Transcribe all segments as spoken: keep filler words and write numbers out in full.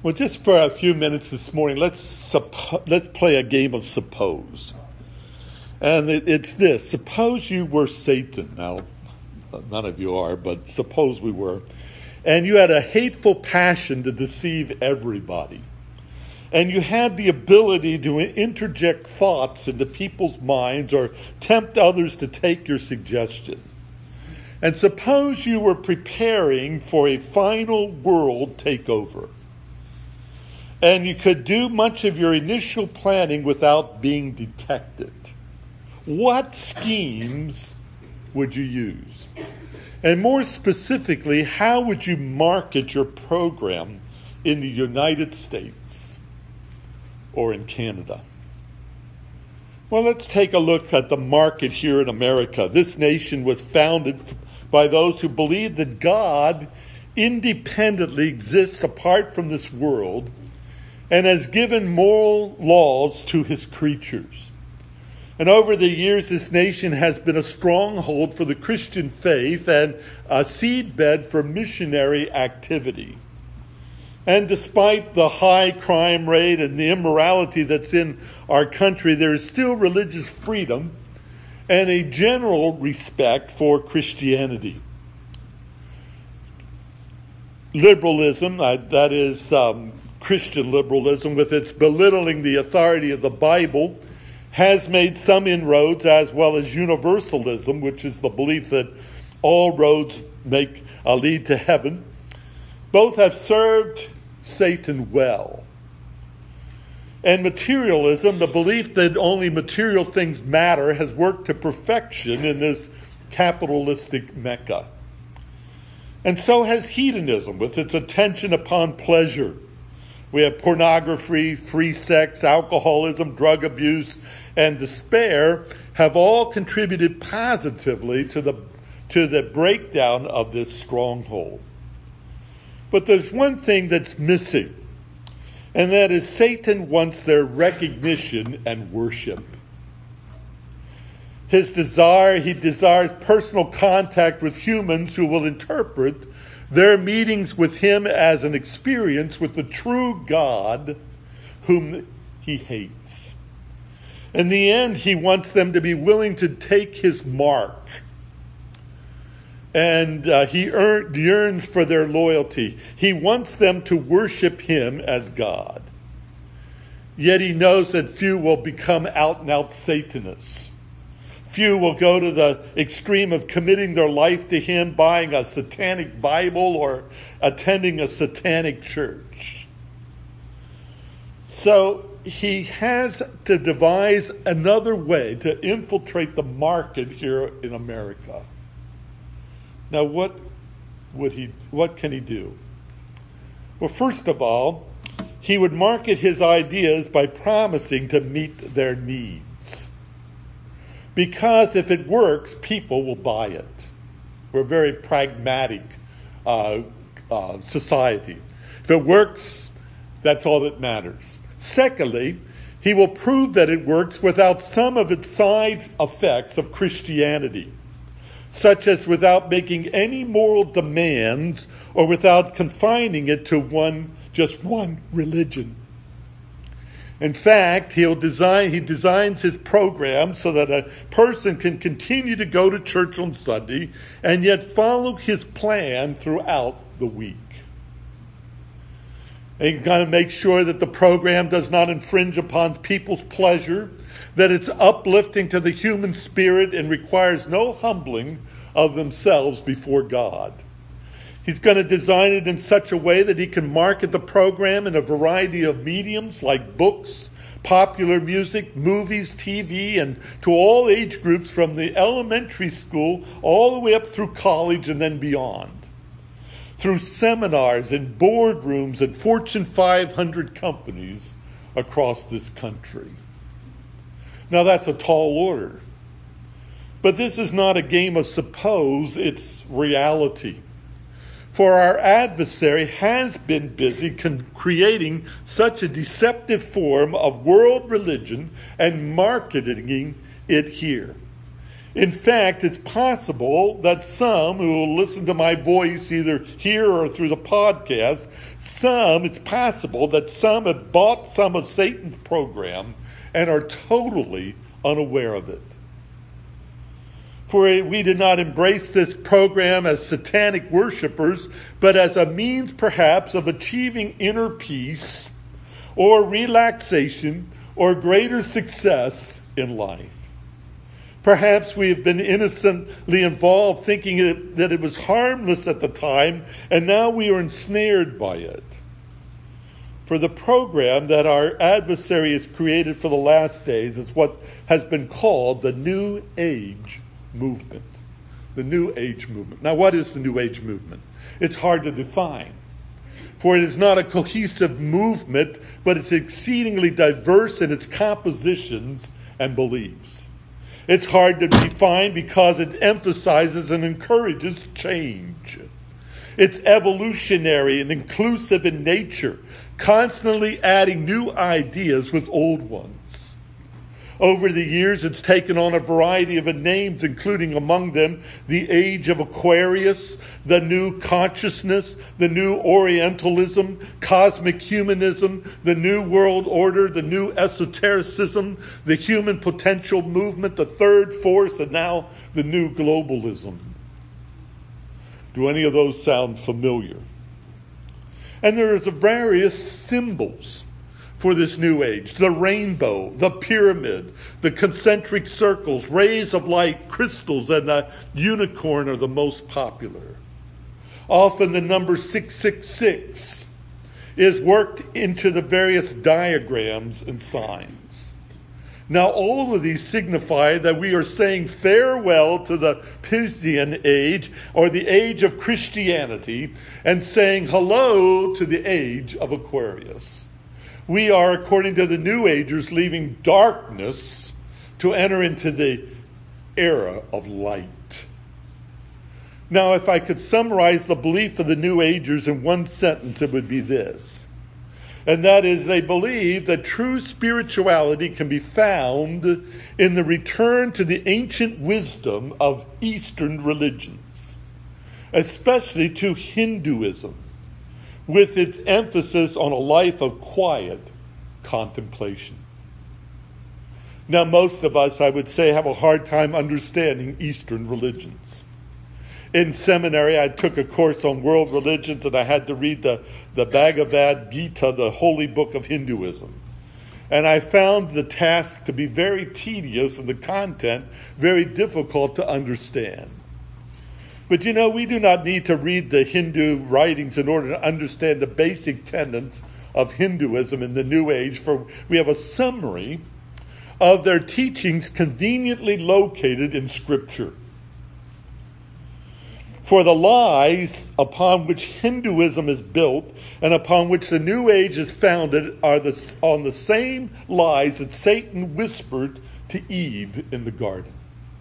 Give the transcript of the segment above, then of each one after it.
Well, just for a few minutes this morning, let's suppo- let's play a game of suppose. And it, it's this. Suppose you were Satan. Now, none of you are, but suppose we were. And you had a hateful passion to deceive everybody. And you had the ability to interject thoughts into people's minds or tempt others to take your suggestion. And suppose you were preparing for a final world takeover. And you could do much of your initial planning without being detected. What schemes would you use? And more specifically, how would you market your program in the United States or in Canada? Well, let's take a look at the market here in America. This nation was founded by those who believe that God independently exists apart from this world and has given moral laws to his creatures. And over the years, this nation has been a stronghold for the Christian faith and a seedbed for missionary activity. And despite the high crime rate and the immorality that's in our country, there is still religious freedom and a general respect for Christianity. Liberalism, uh, that is um, Christian liberalism, with its belittling the authority of the Bible, has made some inroads, as well as universalism, which is the belief that all roads make uh, lead to heaven. Both have served Satan well. And materialism, the belief that only material things matter, has worked to perfection in this capitalistic mecca. And so has hedonism, with its attention upon pleasure. We have pornography, free sex, alcoholism, drug abuse, and despair have all contributed positively to the, to the breakdown of this stronghold. But there's one thing that's missing, and that is Satan wants their recognition and worship. His desire, he desires personal contact with humans who will interpret their meetings with him as an experience with the true God whom he hates. In the end, he wants them to be willing to take his mark. And uh, he earn, yearns for their loyalty. He wants them to worship him as God. Yet he knows that few will become out-and-out Satanists. Few will go to the extreme of committing their life to him, buying a satanic Bible or attending a satanic church. So he has to devise another way to infiltrate the market here in America. Now, what would he? What can he do? Well, first of all, he would market his ideas by promising to meet their needs. Because if it works, people will buy it. We're a very pragmatic uh, uh, society. If it works, that's all that matters. Secondly, he will prove that it works without some of its side effects of Christianity, such as without making any moral demands or without confining it to one, just one religion. In fact, he'll design, he designs his program so that a person can continue to go to church on Sunday and yet follow his plan throughout the week. And he's got to make sure that the program does not infringe upon people's pleasure, that it's uplifting to the human spirit and requires no humbling of themselves before God. He's going to design it in such a way that he can market the program in a variety of mediums like books, popular music, movies, T V, and to all age groups from the elementary school all the way up through college and then beyond. Through seminars and boardrooms and Fortune five hundred companies across this country. Now that's a tall order. But this is not a game of suppose, it's reality. For our adversary has been busy con- creating such a deceptive form of world religion and marketing it here. In fact, it's possible that some who will listen to my voice either here or through the podcast, some, it's possible that some have bought some of Satan's program and are totally unaware of it. For we did not embrace this program as satanic worshipers, but as a means perhaps of achieving inner peace or relaxation or greater success in life. Perhaps we have been innocently involved thinking it, that it was harmless at the time, and now we are ensnared by it. For the program that our adversary has created for the last days is what has been called the New Age movement. The New Age movement. Now, what is the New Age movement? It's hard to define. For it is not a cohesive movement, but it's exceedingly diverse in its compositions and beliefs. It's hard to define because it emphasizes and encourages change. It's evolutionary and inclusive in nature, constantly adding new ideas with old ones. Over the years, it's taken on a variety of names, including among them the Age of Aquarius, the New Consciousness, the New Orientalism, Cosmic Humanism, the New World Order, the New Esotericism, the Human Potential Movement, the Third Force, and now the New Globalism. Do any of those sound familiar? And there is various symbols for this new age. The rainbow, the pyramid, the concentric circles, rays of light, crystals, and the unicorn are the most popular. Often the number six six six is worked into the various diagrams and signs. Now all of these signify that we are saying farewell to the Piscean age, or the age of Christianity, and saying hello to the age of Aquarius. We are, according to the New Agers, leaving darkness to enter into the era of light. Now, if I could summarize the belief of the New Agers in one sentence, it would be this. And that is, they believe that true spirituality can be found in the return to the ancient wisdom of Eastern religions, especially to Hinduism, with its emphasis on a life of quiet contemplation. Now, most of us, I would say, have a hard time understanding Eastern religions. In seminary, I took a course on world religions, and I had to read the, the Bhagavad Gita, the holy book of Hinduism. And I found the task to be very tedious and the content very difficult to understand. But you know, we do not need to read the Hindu writings in order to understand the basic tenets of Hinduism in the New Age, for we have a summary of their teachings conveniently located in Scripture. For the lies upon which Hinduism is built and upon which the New Age is founded are the, on the same lies that Satan whispered to Eve in the garden.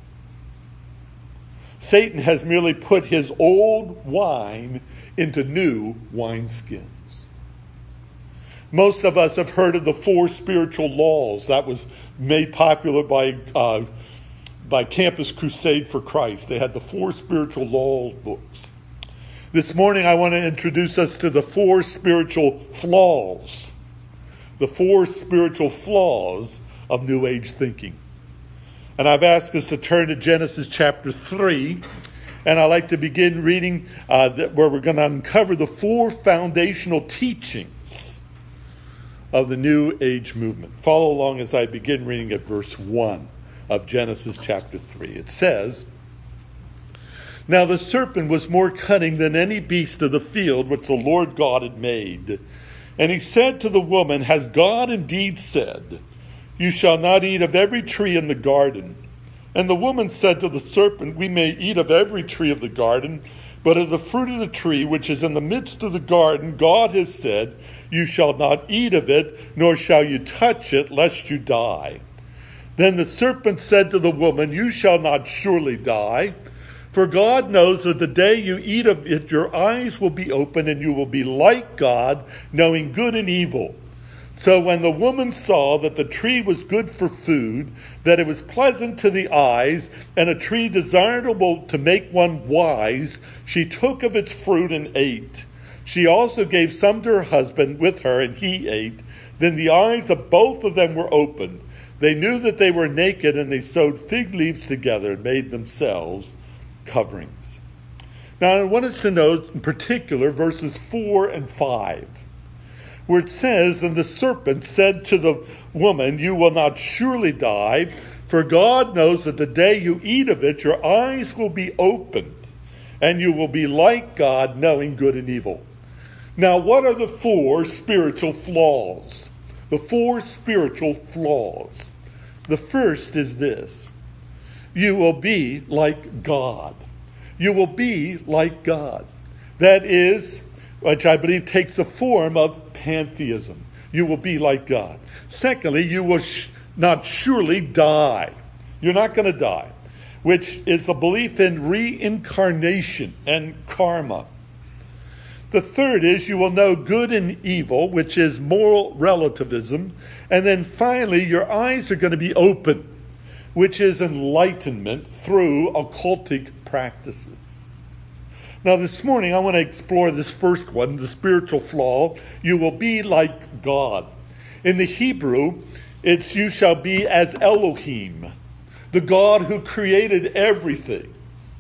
Satan has merely put his old wine into new wineskins. Most of us have heard of the four spiritual laws. That was made popular by uh, by Campus Crusade for Christ. They had the four spiritual laws books. This morning I want to introduce us to the four spiritual flaws. The four spiritual flaws of New Age thinking. And I've asked us to turn to Genesis chapter three. And I'd like to begin reading uh, that, where we're going to uncover the four foundational teachings of the New Age movement. Follow along as I begin reading at verse one of Genesis chapter three. It says, "Now the serpent was more cunning than any beast of the field which the Lord God had made. And he said to the woman, Has God indeed said, You shall not eat of every tree in the garden? And the woman said to the serpent, We may eat of every tree of the garden, but of the fruit of the tree which is in the midst of the garden, God has said, You shall not eat of it, nor shall you touch it, lest you die. Then the serpent said to the woman, You shall not surely die, for God knows that the day you eat of it, your eyes will be open, and you will be like God, knowing good and evil. So when the woman saw that the tree was good for food, that it was pleasant to the eyes, and a tree desirable to make one wise, she took of its fruit and ate. She also gave some to her husband with her, and he ate. Then the eyes of both of them were opened. They knew that they were naked, and they sewed fig leaves together and made themselves coverings. Now I want us to note in particular verses four and five. Where it says, and the serpent said to the woman, you will not surely die, for God knows that the day you eat of it, your eyes will be opened, and you will be like God, knowing good and evil. Now, what are the four spiritual flaws? The four spiritual flaws. The first is this. You will be like God. You will be like God. That is, which I believe takes the form of pantheism. You will be like God. Secondly, you will sh- not surely die. You're not going to die, which is the belief in reincarnation and karma. The third is you will know good and evil, which is moral relativism. And then finally, your eyes are going to be open, which is enlightenment through occultic practices. Now this morning I want to explore this first one, the spiritual flaw. You will be like God. In the Hebrew, it's you shall be as Elohim, the God who created everything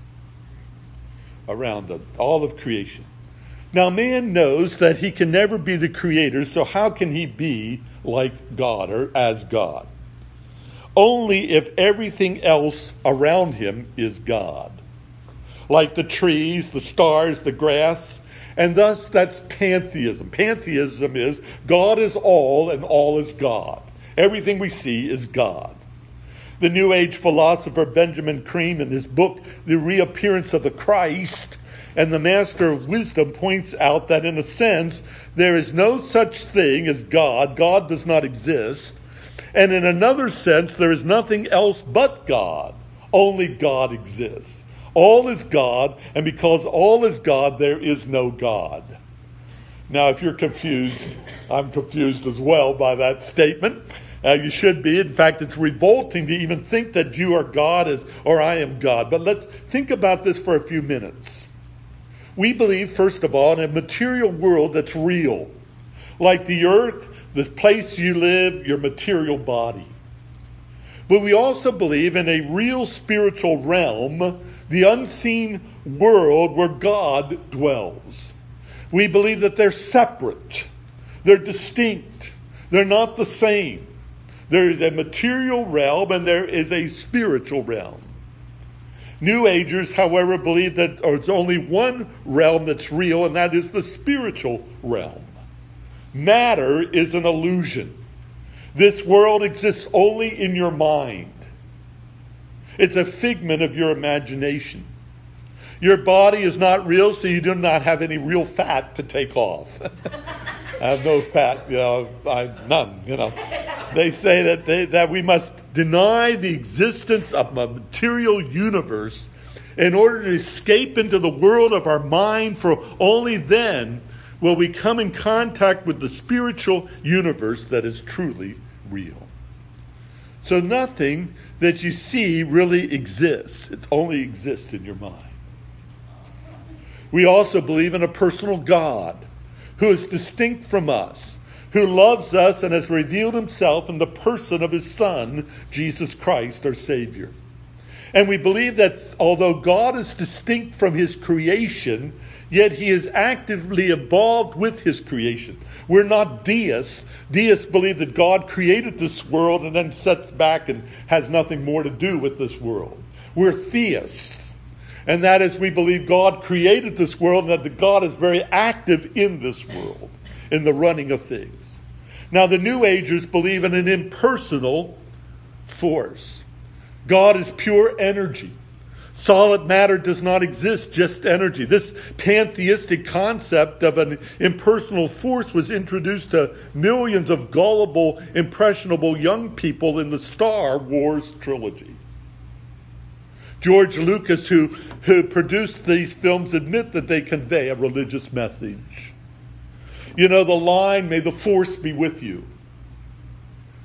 around it, all of creation. Now man knows that he can never be the creator, so how can he be like God or as God? Only if everything else around him is God. Like the trees, the stars, the grass. And thus that's pantheism. Pantheism is God is all and all is God. Everything we see is God. The New Age philosopher Benjamin Creme in his book, The Reappearance of the Christ, and the Master of Wisdom points out that in a sense, there is no such thing as God. God does not exist. And in another sense, there is nothing else but God. Only God exists. All is God, and because all is God, there is no God. Now, if you're confused, I'm confused as well by that statement. Uh, you should be. In fact, it's revolting to even think that you are God as, or I am God. But let's think about this for a few minutes. We believe, first of all, in a material world that's real. Like the earth, the place you live, your material body. But we also believe in a real spiritual realm, the unseen world where God dwells. We believe that they're separate. They're distinct. They're not the same. There is a material realm and there is a spiritual realm. New Agers, however, believe that there's only one realm that's real, and that is the spiritual realm. Matter is an illusion. This world exists only in your mind. It's a figment of your imagination. Your body is not real, so you do not have any real fat to take off. I have no fat, you know, I, none, you know. They say that they, that we must deny the existence of a material universe in order to escape into the world of our mind, for only then will we come in contact with the spiritual universe that is truly real. So nothing that you see really exists. It only exists in your mind. We also believe in a personal God who is distinct from us, who loves us and has revealed himself in the person of his Son, Jesus Christ, our Savior. And we believe that although God is distinct from his creation, yet he is actively involved with his creation. We're not deists. Deists believe that God created this world and then sits back and has nothing more to do with this world. We're theists. And that is, we believe God created this world and that God is very active in this world, in the running of things. Now, the New Agers believe in an impersonal force. God is pure energy. Solid matter does not exist, just energy. This pantheistic concept of an impersonal force was introduced to millions of gullible, impressionable young people in the Star Wars trilogy. George Lucas, who, who produced these films, admit that they convey a religious message. You know, the line, may the force be with you.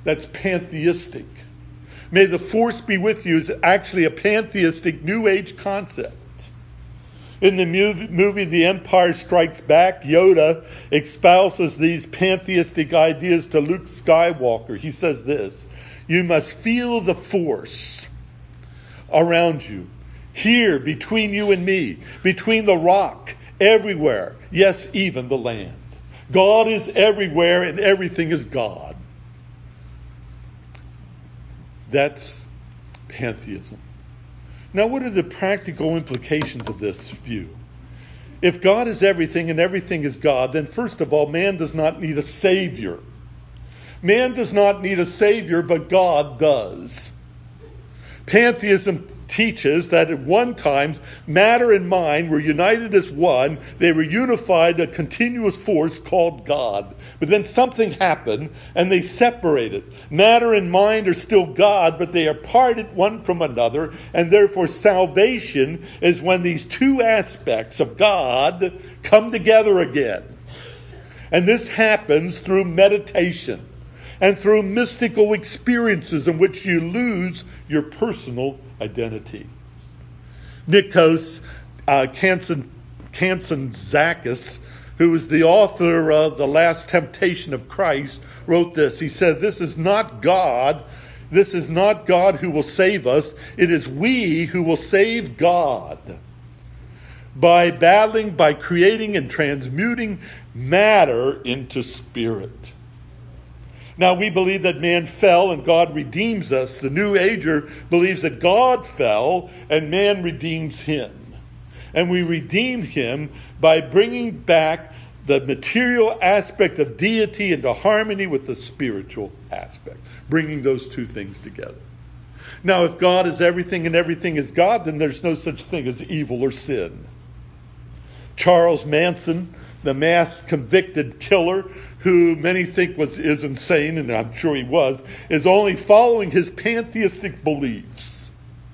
that's pantheistic. May the force be with you is actually a pantheistic New Age concept. In the movie The Empire Strikes Back, Yoda espouses these pantheistic ideas to Luke Skywalker. He says this: you must feel the force around you, here between you and me, between the rock, everywhere, yes, even the land. God is everywhere and everything is God. That's pantheism. Now, what are the practical implications of this view? If God is everything and everything is God, then first of all, man does not need a savior. Man does not need a savior, but God does. Pantheism teaches that at one time, matter and mind were united as one. They were unified, a continuous force called God. But then something happened and they separated. Matter and mind are still God, but they are parted one from another. And therefore salvation is when these two aspects of God come together again. And this happens through meditation and through mystical experiences in which you lose your personal identity. Nikos uh, Kantzan, Kazantzakis, who is the author of The Last Temptation of Christ, wrote this. He said, this is not God. This is not God who will save us. It is we who will save God. By battling, by creating and transmuting matter into spirit. Now, we believe that man fell and God redeems us. The New Ager believes that God fell and man redeems him. And we redeem him by bringing back the material aspect of deity into harmony with the spiritual aspect. Bringing those two things together. Now, if God is everything and everything is God, then there's no such thing as evil or sin. Charles Manson, the mass convicted killer, who many think was is insane, and I'm sure he was, is only following his pantheistic beliefs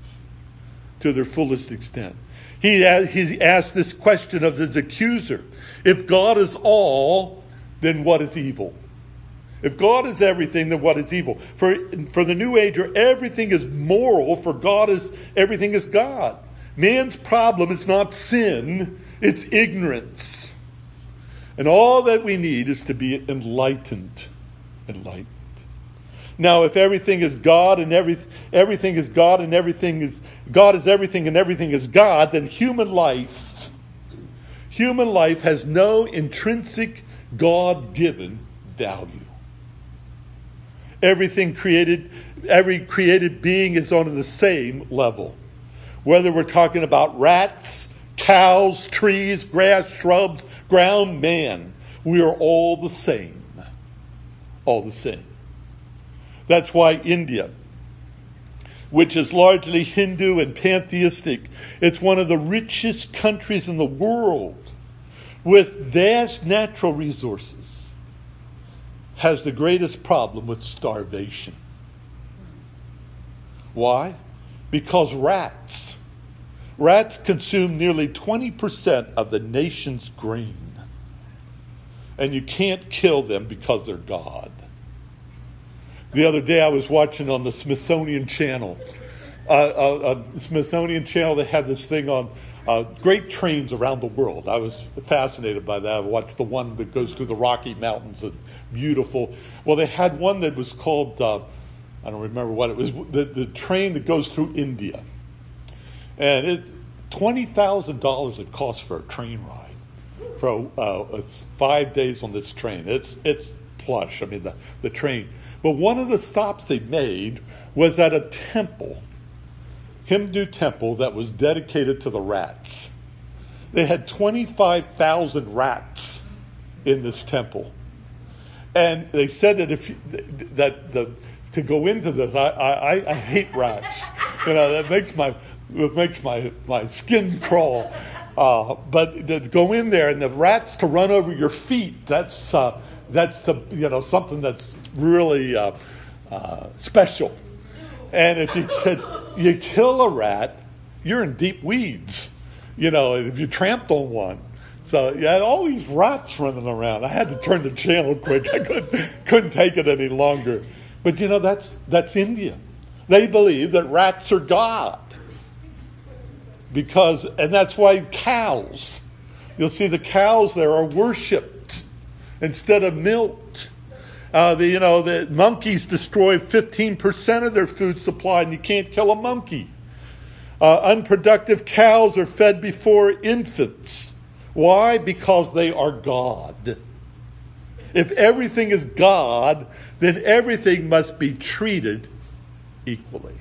to their fullest extent. He, he asked this question of his accuser: if God is all, then what is evil? If God is everything, then what is evil? For, for the New Ager, everything is moral, for God is everything is God. Man's problem is not sin, it's ignorance. And all that we need is to be enlightened. Enlightened. Now, if everything is God and every, everything is God and everything is God is everything and everything is God, then human life, human life has no intrinsic God-given value. Everything created, every created being is on the same level. Whether we're talking about rats, cows, trees, grass, shrubs, ground, man, we are all the same. All the same. That's why India, which is largely Hindu and pantheistic, it's one of the richest countries in the world with vast natural resources, has the greatest problem with starvation. Why? Because rats. Rats consume nearly twenty percent of the nation's grain. And you can't kill them because they're God. The other day I was watching on the Smithsonian Channel. Uh, uh, uh, Smithsonian Channel, they had this thing on uh, great trains around the world. I was fascinated by that. I watched the one that goes through the Rocky Mountains. And beautiful. Well, they had one that was called, uh, I don't remember what it was, the, the train that goes through India. And it twenty thousand dollars it costs for a train ride. For uh, it's five days on this train. It's it's plush. I mean, the, the train. But one of the stops they made was at a temple, Hindu temple that was dedicated to the rats. They had twenty-five thousand rats in this temple. And they said that if you, that the to go into this, I, I, I hate rats. You know, that makes my it makes my, my skin crawl. Uh, but to go in there and the rats to run over your feet, that's uh, that's the you know something that's really uh, uh, special. And if you could, you kill a rat, you're in deep weeds. You know, if you tramped on one. So you had all these rats running around. I had to turn the channel quick. I couldn't couldn't take it any longer. But you know, that's that's India. They believe that rats are God. Because, and that's why cows, you'll see the cows there are worshipped instead of milked. Uh, the, you know, the monkeys destroy fifteen percent of their food supply, and you can't kill a monkey. Uh, unproductive cows are fed before infants. Why? Because they are God. If everything is God, then everything must be treated equally.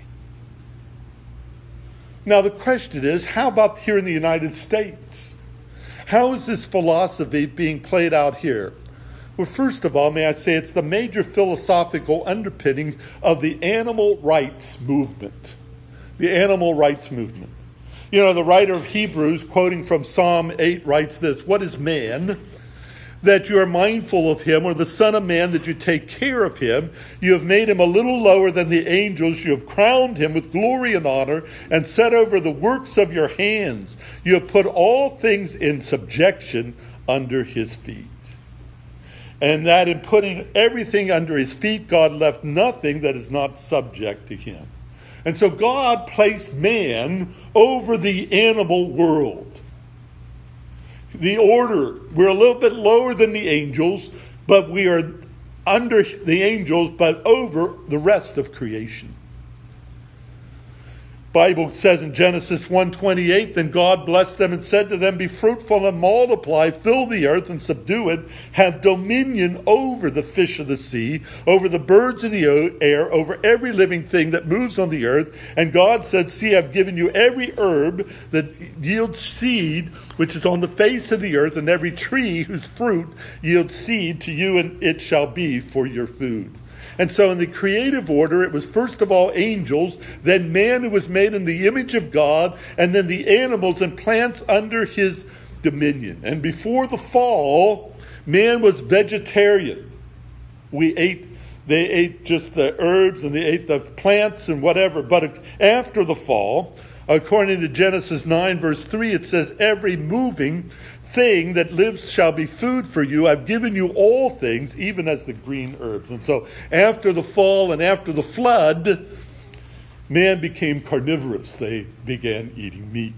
Now the question is, how about here in the United States? How is this philosophy being played out here? Well, first of all, may I say it's the major philosophical underpinning of the animal rights movement. The animal rights movement. You know, the writer of Hebrews, quoting from Psalm eight, writes this: "What is man, that you are mindful of him, or the Son of Man, that you take care of him? You have made him a little lower than the angels. You have crowned him with glory and honor, and set over the works of your hands. You have put all things in subjection under his feet." And that in putting everything under his feet, God left nothing that is not subject to him. And so God placed man over the animal world. The order, we're a little bit lower than the angels, but we are under the angels, but over the rest of creation. Bible says in Genesis one twenty-eight, "Then God blessed them and said to them, be fruitful and multiply, fill the earth and subdue it, have dominion over the fish of the sea, over the birds of the air, over every living thing that moves on the earth. And God said, see, I've given you every herb that yields seed, which is on the face of the earth, and every tree whose fruit yields seed to you, and it shall be for your food." And so in the creative order, it was first of all angels, then man who was made in the image of God, and then the animals and plants under his dominion. And before the fall, man was vegetarian. We ate, they ate just the herbs and they ate the plants and whatever. But after the fall, according to Genesis nine verse three, it says, "Every moving thing that lives shall be food for you. I've given you all things, even as the green herbs." And so after the fall and after the flood, man became carnivorous. They began eating meat.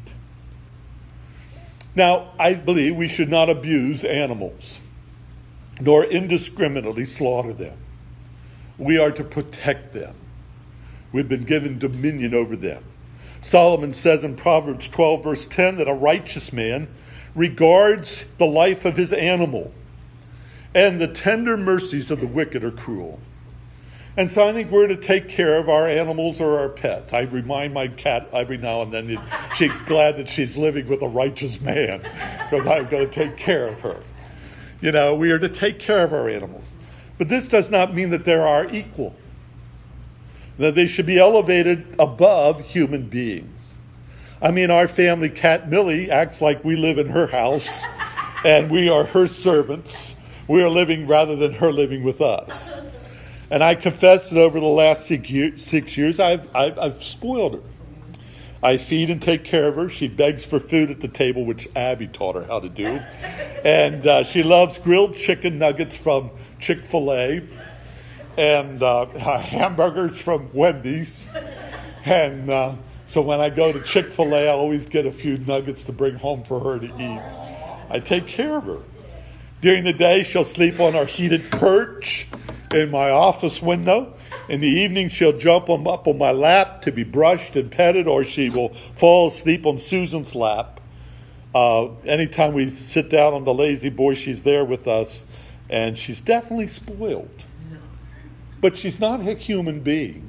Now, I believe we should not abuse animals, nor indiscriminately slaughter them. We are to protect them. We've been given dominion over them. Solomon says in Proverbs twelve verse ten that a righteous man regards the life of his animal, and the tender mercies of the wicked are cruel. And so I think we're to take care of our animals or our pets. I remind my cat every now and then that she's glad that she's living with a righteous man, because I'm going to take care of her. You know, we are to take care of our animals. But this does not mean that they are equal, that they should be elevated above human beings. I mean, our family cat Millie acts like we live in her house and we are her servants. We are living rather than her living with us. And I confess that over the last six years, six years I've, I've, I've spoiled her. I feed and take care of her. She begs for food at the table, which Abby taught her how to do. And uh, she loves grilled chicken nuggets from Chick-fil-A and uh, hamburgers from Wendy's. And uh, so when I go to Chick-fil-A, I always get a few nuggets to bring home for her to eat. I take care of her. During the day, she'll sleep on our heated perch in my office window. In the evening, she'll jump on, up on my lap to be brushed and petted, or she will fall asleep on Susan's lap. Uh, anytime we sit down on the lazy boy, she's there with us, and she's definitely spoiled. But she's not a human being.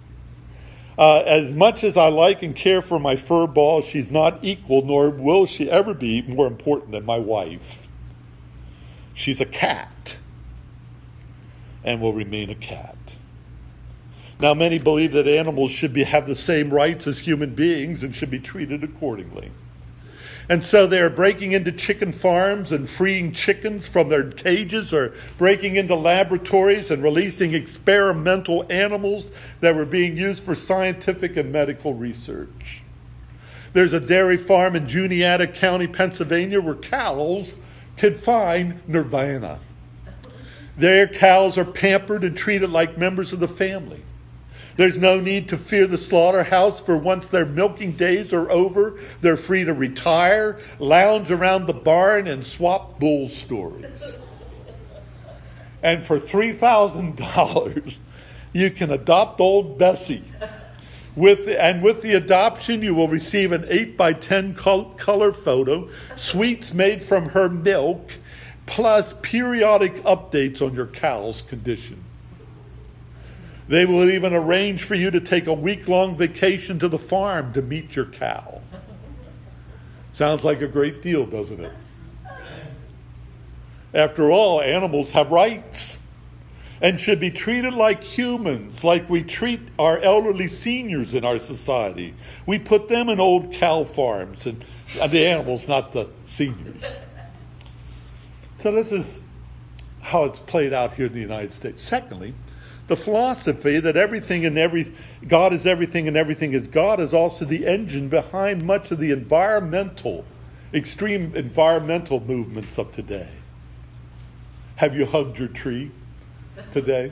Uh, as much as I like and care for my fur ball, she's not equal, nor will she ever be more important than my wife. She's a cat, and will remain a cat. Now, many believe that animals should be, have the same rights as human beings and should be treated accordingly. And so they're breaking into chicken farms and freeing chickens from their cages, or breaking into laboratories and releasing experimental animals that were being used for scientific and medical research. There's a dairy farm in Juniata County, Pennsylvania, where cows could find nirvana. Their cows are pampered and treated like members of the family. There's no need to fear the slaughterhouse, for once their milking days are over, they're free to retire, lounge around the barn, and swap bull stories. And for three thousand dollars, you can adopt old Bessie. With, and with the adoption, you will receive an eight by ten col- color photo, sweets made from her milk, plus periodic updates on your cow's condition. They will even arrange for you to take a week-long vacation to the farm to meet your cow. Sounds like a great deal, doesn't it? After all, animals have rights and should be treated like humans, like we treat our elderly seniors in our society. We put them in old cow farms, and, and the animals, not the seniors. So this is how it's played out here in the United States. Secondly, the philosophy that everything and every God is everything and everything is God is also the engine behind much of the environmental, extreme environmental movements of today. Have you hugged your tree today?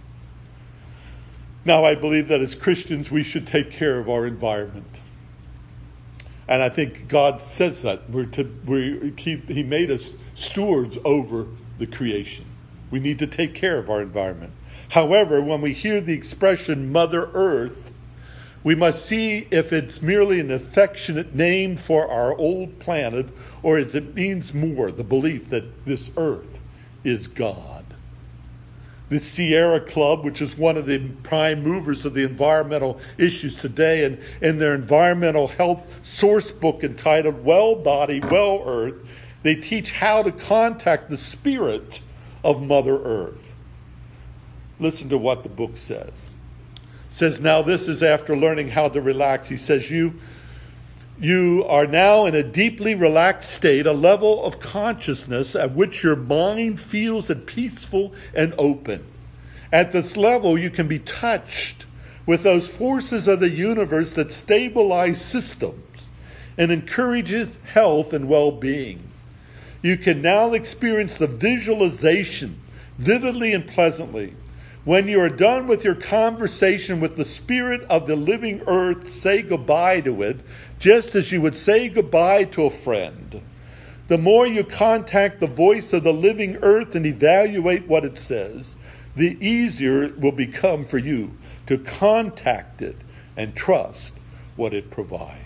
Now, I believe that as Christians we should take care of our environment. And I think God says that. We're to, we keep, He made us stewards over the creation. We need to take care of our environment. However, when we hear the expression Mother Earth, we must see if it's merely an affectionate name for our old planet, or if it means more, the belief that this earth is God. The Sierra Club, which is one of the prime movers of the environmental issues today, and in their environmental health source book entitled Well Body, Well Earth, they teach how to contact the spirit of Mother Earth. Listen to what the book says. It says, now this is after learning how to relax. He says, you, you are now in a deeply relaxed state, a level of consciousness at which your mind feels at peaceful and open. At this level, you can be touched with those forces of the universe that stabilize systems and encourages health and well-being. You can now experience the visualization vividly and pleasantly. When you are done with your conversation with the spirit of the living earth, say goodbye to it, just as you would say goodbye to a friend. The more you contact the voice of the living earth and evaluate what it says, the easier it will become for you to contact it and trust what it provides.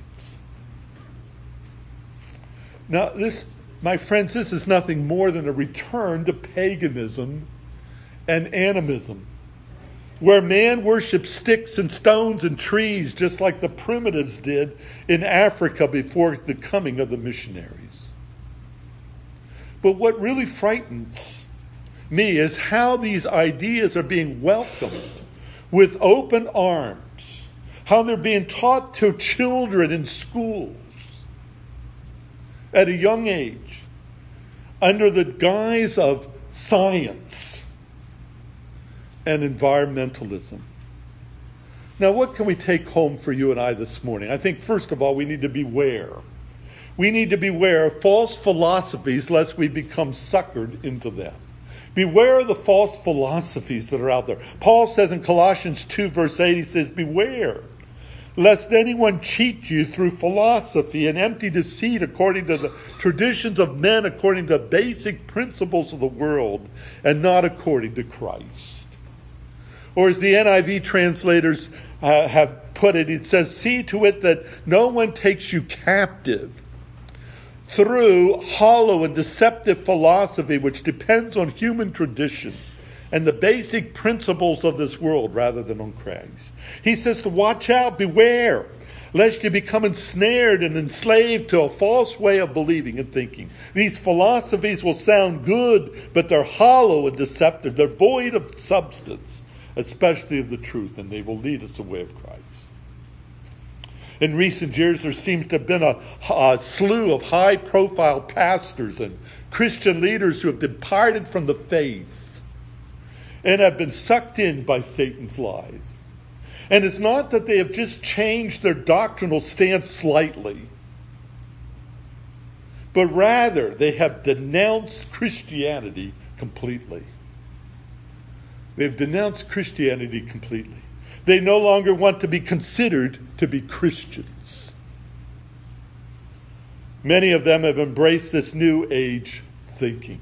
Now, this, my friends, this is nothing more than a return to paganism and animism, where man worships sticks and stones and trees just like the primitives did in Africa before the coming of the missionaries. But what really frightens me is how these ideas are being welcomed with open arms, how they're being taught to children in schools at a young age under the guise of science and environmentalism. Now, what can we take home for you and I this morning? I think, first of all, we need to beware. We need to beware of false philosophies lest we become suckered into them. Beware of the false philosophies that are out there. Paul says in Colossians two, verse eight, he says, beware lest anyone cheat you through philosophy and empty deceit according to the traditions of men, according to basic principles of the world, and not according to Christ. Or as the N I V translators uh, have put it, it says, see to it that no one takes you captive through hollow and deceptive philosophy which depends on human tradition and the basic principles of this world rather than on Christ. He says to watch out, beware, lest you become ensnared and enslaved to a false way of believing and thinking. These philosophies will sound good, but they're hollow and deceptive. They're void of substance, especially of the truth, and they will lead us away of Christ. In recent years, there seems to have been a, a slew of high-profile pastors and Christian leaders who have departed from the faith and have been sucked in by Satan's lies. And it's not that they have just changed their doctrinal stance slightly, but rather they have denounced Christianity completely. They've denounced Christianity completely. They no longer want to be considered to be Christians. Many of them have embraced this new age thinking.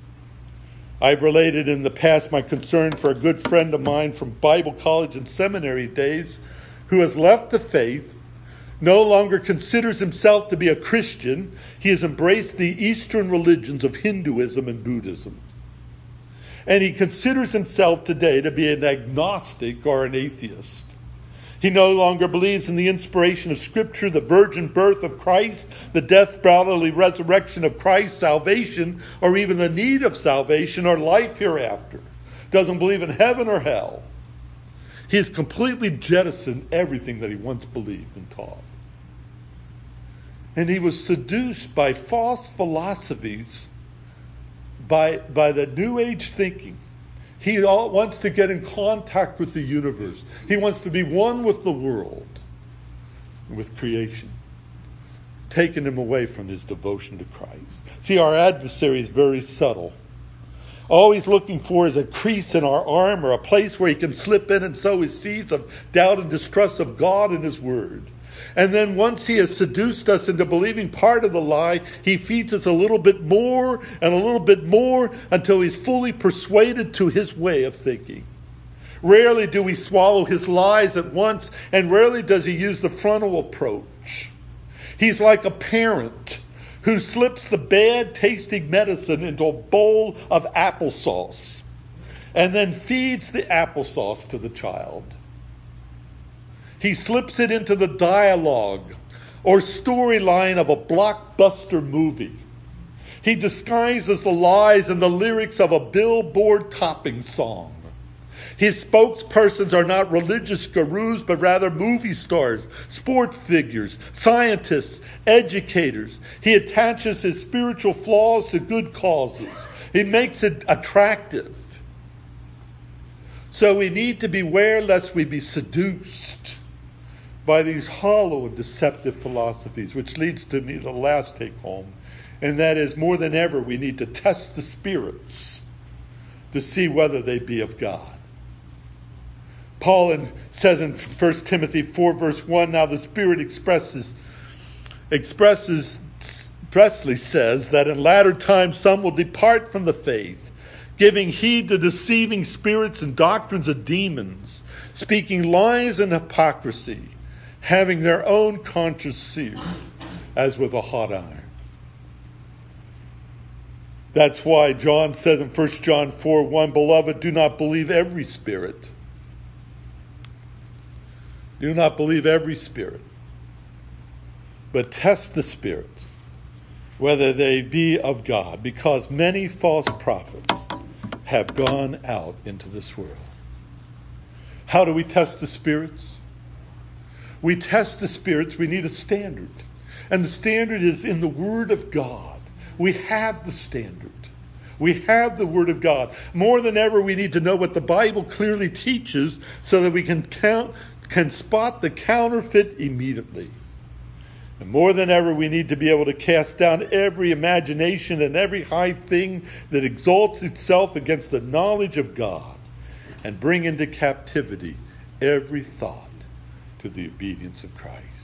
I've related in the past my concern for a good friend of mine from Bible college and seminary days who has left the faith, no longer considers himself to be a Christian. He has embraced the Eastern religions of Hinduism and Buddhism. And he considers himself today to be an agnostic or an atheist. He no longer believes in the inspiration of Scripture, the virgin birth of Christ, the death, bodily resurrection of Christ, salvation, or even the need of salvation or life hereafter. Doesn't believe in heaven or hell. He has completely jettisoned everything that he once believed and taught. And he was seduced by false philosophies, by, by the New Age thinking. He all, wants to get in contact with the universe. He wants to be one with the world, with creation. Taking him away from his devotion to Christ. See, our adversary is very subtle. All he's looking for is a crease in our arm or a place where he can slip in and sow his seeds of doubt and distrust of God and his word. And then once he has seduced us into believing part of the lie, he feeds us a little bit more and a little bit more until he's fully persuaded to his way of thinking. Rarely do we swallow his lies at once, and rarely does he use the frontal approach. He's like a parent who slips the bad tasting medicine into a bowl of applesauce and then feeds the applesauce to the child. He slips it into the dialogue or storyline of a blockbuster movie. He disguises the lies in the lyrics of a billboard topping song. His spokespersons are not religious gurus, but rather movie stars, sport figures, scientists, educators. He attaches his spiritual flaws to good causes. He makes it attractive. So we need to beware lest we be seduced by these hollow and deceptive philosophies, which leads to me the last take home, and that is, more than ever, we need to test the spirits to see whether they be of God. Paul in, says in First Timothy four, verse one, now the Spirit expresses, expresses, expressly says that in latter times some will depart from the faith, giving heed to deceiving spirits and doctrines of demons, speaking lies and hypocrisy, having their own conscience seared as with a hot iron. That's why John says in First John four one, beloved, do not believe every spirit. Do not believe every spirit, but test the spirits, whether they be of God, because many false prophets have gone out into this world. How do we test the spirits? We test the spirits, we need a standard. And the standard is in the Word of God. We have the standard. We have the Word of God. More than ever, we need to know what the Bible clearly teaches so that we can count, can spot the counterfeit immediately. And more than ever, we need to be able to cast down every imagination and every high thing that exalts itself against the knowledge of God and bring into captivity every thought to the obedience of Christ.